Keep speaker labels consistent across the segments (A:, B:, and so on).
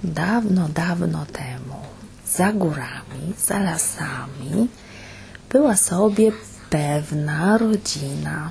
A: Dawno, dawno temu, za górami, za lasami, była sobie pewna rodzina.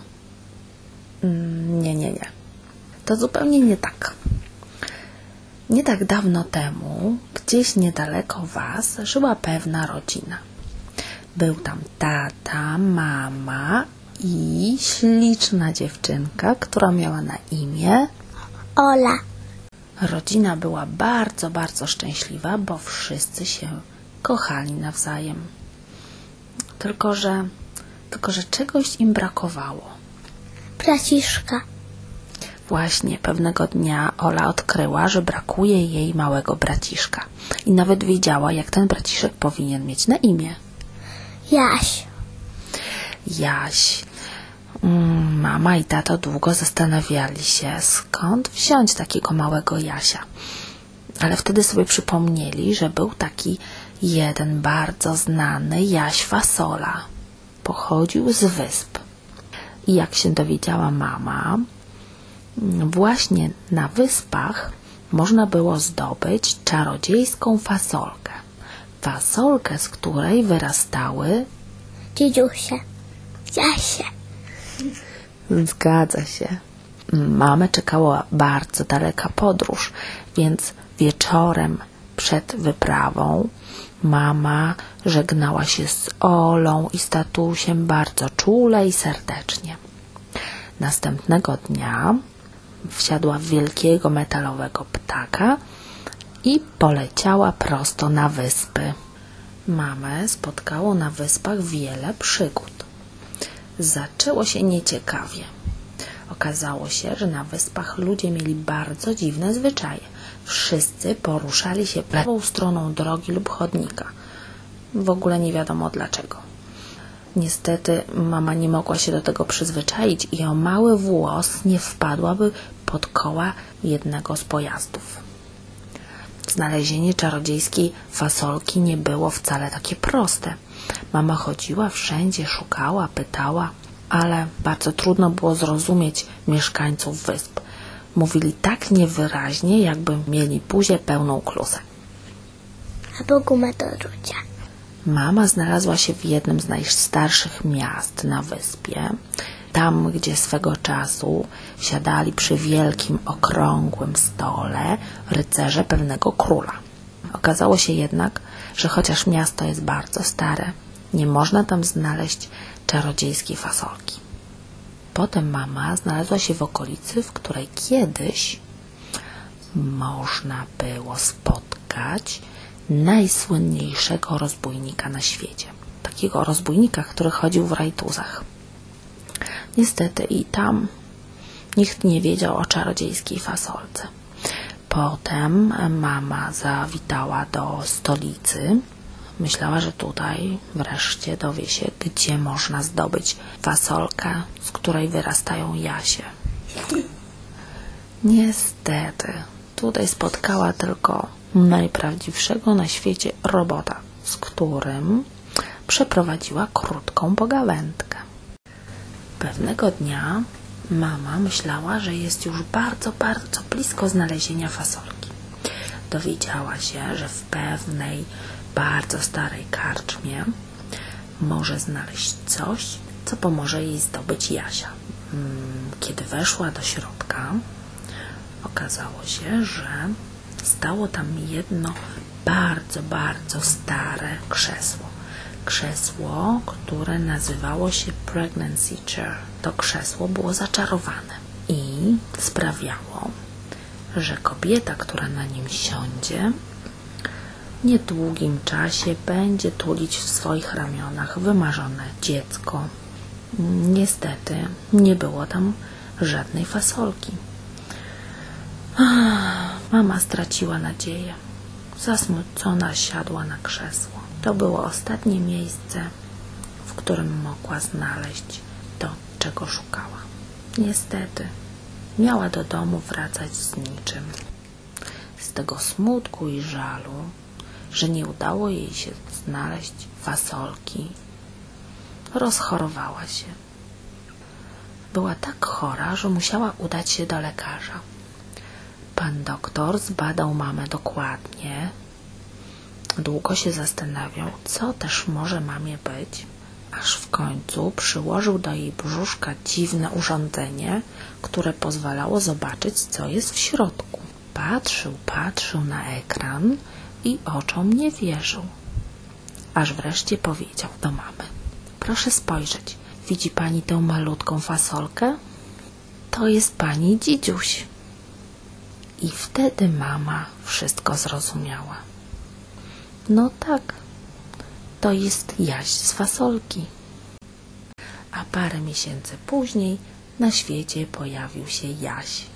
A: Nie. To zupełnie nie tak. Nie tak dawno temu, gdzieś niedaleko Was, żyła pewna rodzina. Był tam tata, mama i śliczna dziewczynka, która miała na imię
B: Ola.
A: Rodzina była bardzo, bardzo szczęśliwa, bo wszyscy się kochali nawzajem. Tylko że czegoś im brakowało.
B: Braciszka.
A: Właśnie pewnego dnia Ola odkryła, że brakuje jej małego braciszka. I nawet wiedziała, jak ten braciszek powinien mieć na imię. Jaś. Mama i tato długo zastanawiali się, skąd wziąć takiego małego Jasia. Ale wtedy sobie przypomnieli, że był taki jeden bardzo znany Jaś Fasola. Pochodził z wysp. I jak się dowiedziała mama, właśnie na wyspach można było zdobyć czarodziejską fasolkę. Fasolkę, z której wyrastały
B: Dziedziusie. Jasie.
A: Zgadza się. Mamę czekała bardzo daleka podróż, więc wieczorem przed wyprawą mama żegnała się z Olą i z tatusiem bardzo czule i serdecznie. Następnego dnia wsiadła w wielkiego metalowego ptaka i poleciała prosto na wyspy. Mamę spotkało na wyspach wiele przygód. Zaczęło się nieciekawie. Okazało się, że na wyspach ludzie mieli bardzo dziwne zwyczaje. Wszyscy poruszali się prawą stroną drogi lub chodnika. W ogóle nie wiadomo dlaczego. Niestety mama nie mogła się do tego przyzwyczaić i o mały włos nie wpadłaby pod koła jednego z pojazdów. Znalezienie czarodziejskiej fasolki nie było wcale takie proste. Mama chodziła wszędzie, szukała, pytała, ale bardzo trudno było zrozumieć mieszkańców wysp. Mówili tak niewyraźnie, jakby mieli buzię pełną klusek.
B: Albo gumę do rzucia.
A: Mama znalazła się w jednym z najstarszych miast na wyspie, tam gdzie swego czasu siadali przy wielkim, okrągłym stole rycerze pewnego króla. Okazało się jednak, że chociaż miasto jest bardzo stare, nie można tam znaleźć czarodziejskiej fasolki. Potem mama znalazła się w okolicy, w której kiedyś można było spotkać najsłynniejszego rozbójnika na świecie. Takiego rozbójnika, który chodził w rajtuzach. Niestety i tam nikt nie wiedział o czarodziejskiej fasolce. Potem mama zawitała do stolicy. Myślała, że tutaj wreszcie dowie się, gdzie można zdobyć fasolkę, z której wyrastają jasie. Niestety, tutaj spotkała tylko najprawdziwszego na świecie robota, z którym przeprowadziła krótką pogawędkę. Pewnego dnia mama myślała, że jest już bardzo, bardzo blisko znalezienia fasolki. Dowiedziała się, że w pewnej bardzo starej karczmie może znaleźć coś, co pomoże jej zdobyć Jasia. Kiedy weszła do środka, okazało się, że stało tam jedno bardzo, bardzo stare krzesło. Krzesło, które nazywało się pregnancy chair. To krzesło było zaczarowane i sprawiało, że kobieta, która na nim siądzie, w niedługim czasie będzie tulić w swoich ramionach wymarzone dziecko. Niestety nie było tam żadnej fasolki. Mama straciła nadzieję. Zasmucona siadła na krzesło. To było ostatnie miejsce, w którym mogła znaleźć to, czego szukała. Niestety miała do domu wracać z niczym. Z tego smutku i żalu, że nie udało jej się znaleźć fasolki, rozchorowała się. Była tak chora, że musiała udać się do lekarza. Pan doktor zbadał mamę dokładnie. Długo się zastanawiał, co też może mamie być, aż w końcu przyłożył do jej brzuszka dziwne urządzenie, które pozwalało zobaczyć, co jest w środku. Patrzył na ekran i oczom nie wierzył. Aż wreszcie powiedział do mamy: proszę spojrzeć, widzi pani tę malutką fasolkę? To jest pani dzidziuś. I wtedy mama wszystko zrozumiała. No tak, to jest Jaś z fasolki. A parę miesięcy później na świecie pojawił się Jaś.